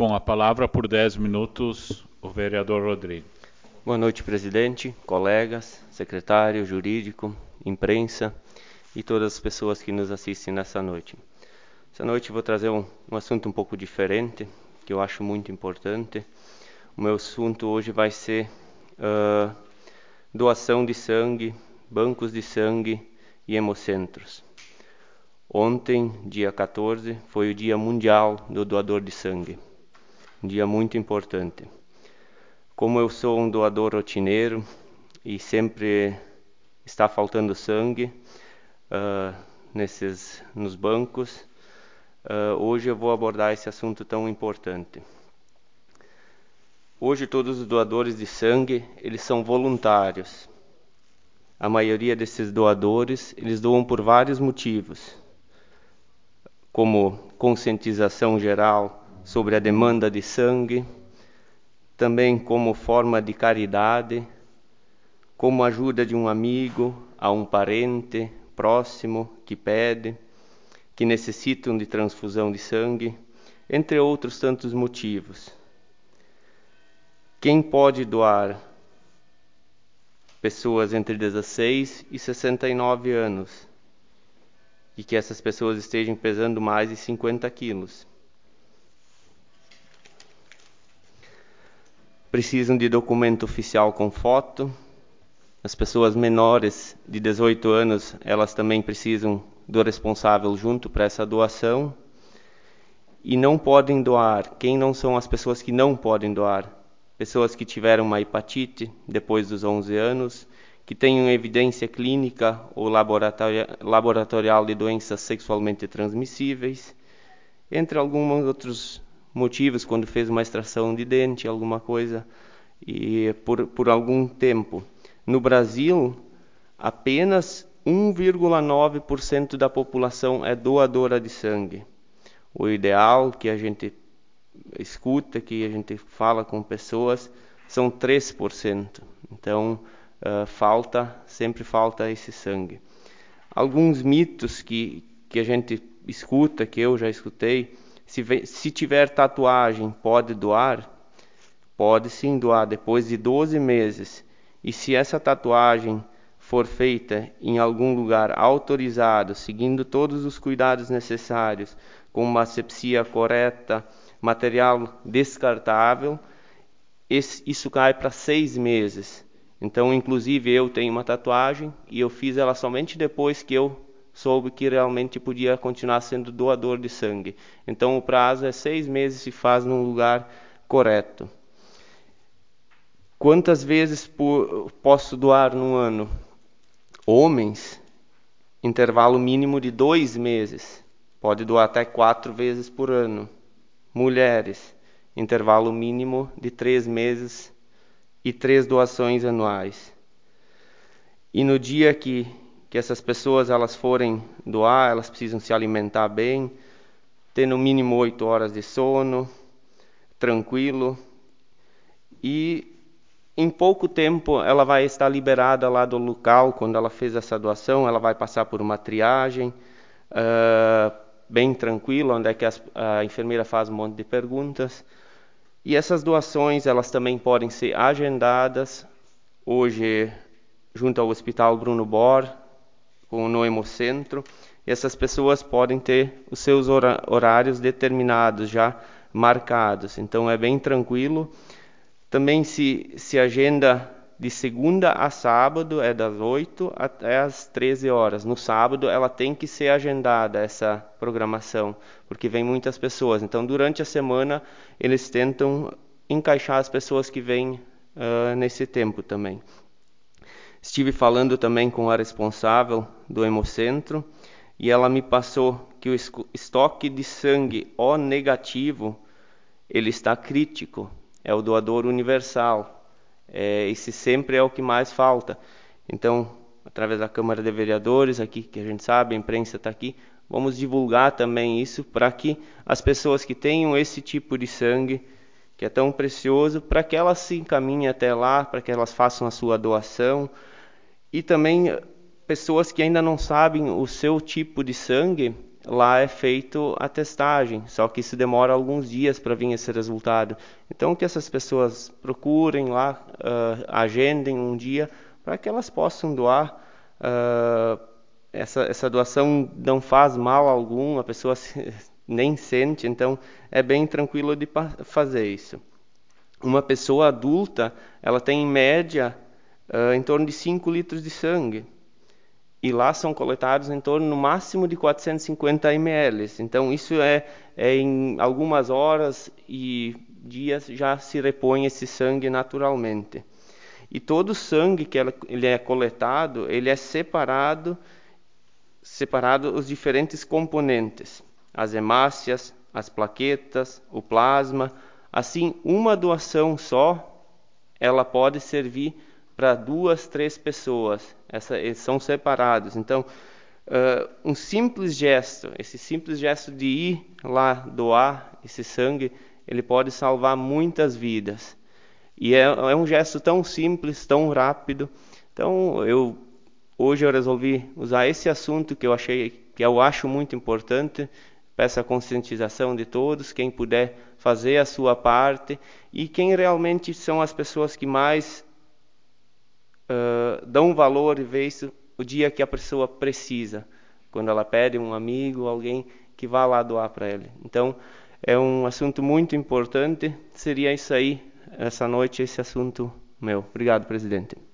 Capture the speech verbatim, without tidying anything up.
Com a palavra por dez minutos, o vereador Rodrigo. Boa noite, presidente, colegas, secretário, jurídico, imprensa e todas as pessoas que nos assistem nessa noite. Essa noite eu vou trazer um, um assunto um pouco diferente, que eu acho muito importante. O meu assunto hoje vai ser uh, doação de sangue, bancos de sangue e hemocentros. Ontem, dia quatorze, foi o Dia Mundial do Doador de Sangue. Um dia muito importante. Como eu sou um doador rotineiro e sempre está faltando sangue uh, nesses, nos bancos, uh, hoje eu vou abordar esse assunto tão importante. Hoje todos os doadores de sangue, eles são voluntários. A maioria desses doadores, eles doam por vários motivos, como conscientização geral sobre a demanda de sangue, também como forma de caridade, como ajuda de um amigo a um parente próximo que pede, que necessitam de transfusão de sangue, entre outros tantos motivos. Quem pode doar? Pessoas entre dezesseis e sessenta e nove anos, e que essas pessoas estejam pesando mais de cinquenta quilos. Precisam de documento oficial com foto. As pessoas menores de dezoito anos, elas também precisam do responsável junto para essa doação. E não podem doar. Quem não são as pessoas que não podem doar? Pessoas que tiveram uma hepatite depois dos onze anos, que tenham evidência clínica ou laboratorial de doenças sexualmente transmissíveis, entre alguns outros motivos, quando fez uma extração de dente, alguma coisa, e por, por algum tempo. No Brasil, apenas um vírgula nove por cento da população é doadora de sangue. O ideal que a gente escuta, que a gente fala com pessoas, são três por cento. Então, uh, falta, sempre falta esse sangue. Alguns mitos que, que a gente escuta, que eu já escutei: se, vê, se tiver tatuagem, pode doar? Pode sim doar, depois de doze meses. E se essa tatuagem for feita em algum lugar autorizado, seguindo todos os cuidados necessários, com uma asepsia correta, material descartável, esse, isso cai para seis meses. Então, inclusive, eu tenho uma tatuagem e eu fiz ela somente depois que eu soube que realmente podia continuar sendo doador de sangue. Então, o prazo é seis meses se faz num lugar correto. Quantas vezes por, posso doar num ano? Homens, intervalo mínimo de dois meses. Pode doar até quatro vezes por ano. Mulheres, intervalo mínimo de três meses e três doações anuais. E no dia que, que essas pessoas elas forem doar, elas precisam se alimentar bem, ter no mínimo oito horas de sono, tranquilo, e em pouco tempo ela vai estar liberada lá do local. Quando ela fez essa doação, ela vai passar por uma triagem uh, bem tranquila, onde é que as, a enfermeira faz um monte de perguntas. E essas doações elas também podem ser agendadas hoje junto ao Hospital Bruno Bor, no Hemocentro. E essas pessoas podem ter os seus horários determinados, já marcados. Então é bem tranquilo. Também se, se agenda de segunda a sábado, é das oito até as treze horas. No sábado ela tem que ser agendada, essa programação, porque vem muitas pessoas. Então durante a semana eles tentam encaixar as pessoas que vêm uh, nesse tempo também. Estive falando também com a responsável do Hemocentro e ela me passou que o estoque de sangue O negativo ele está crítico. É o doador universal. É, esse sempre é o que mais falta. Então, através da Câmara de Vereadores, aqui que a gente sabe, a imprensa está aqui, vamos divulgar também isso para que as pessoas que tenham esse tipo de sangue, que é tão precioso, para que elas se encaminhem até lá, para que elas façam a sua doação. E também pessoas que ainda não sabem o seu tipo de sangue, lá é feito a testagem, só que isso demora alguns dias para vir esse resultado. Então, que essas pessoas procurem lá, uh, agendem um dia para que elas possam doar. Uh, essa, essa doação não faz mal algum, a pessoa se, nem sente, então é bem tranquilo de fazer isso. Uma pessoa adulta, ela tem em média uh, em torno de cinco litros de sangue. E lá são coletados em torno, no máximo, de quatrocentos e cinquenta mililitros. Então, isso é, é em algumas horas e dias já se repõe esse sangue naturalmente. E todo o sangue que ele é coletado, ele é separado, separado os diferentes componentes. As hemácias, as plaquetas, o plasma. Assim, uma doação só, ela pode servir para duas, três pessoas. Essa, eles são separados. Então, uh, um simples gesto, esse simples gesto de ir lá doar esse sangue, ele pode salvar muitas vidas. E é, é um gesto tão simples, tão rápido. Então, eu hoje eu resolvi usar esse assunto que eu achei, que eu acho muito importante. Peço a conscientização de todos, quem puder fazer a sua parte e quem realmente são as pessoas que mais Uh, dão valor e vê isso o dia que a pessoa precisa, quando ela pede um amigo, alguém que vá lá doar para ele. Então, é um assunto muito importante. Seria isso aí, essa noite, esse assunto meu. Obrigado, presidente.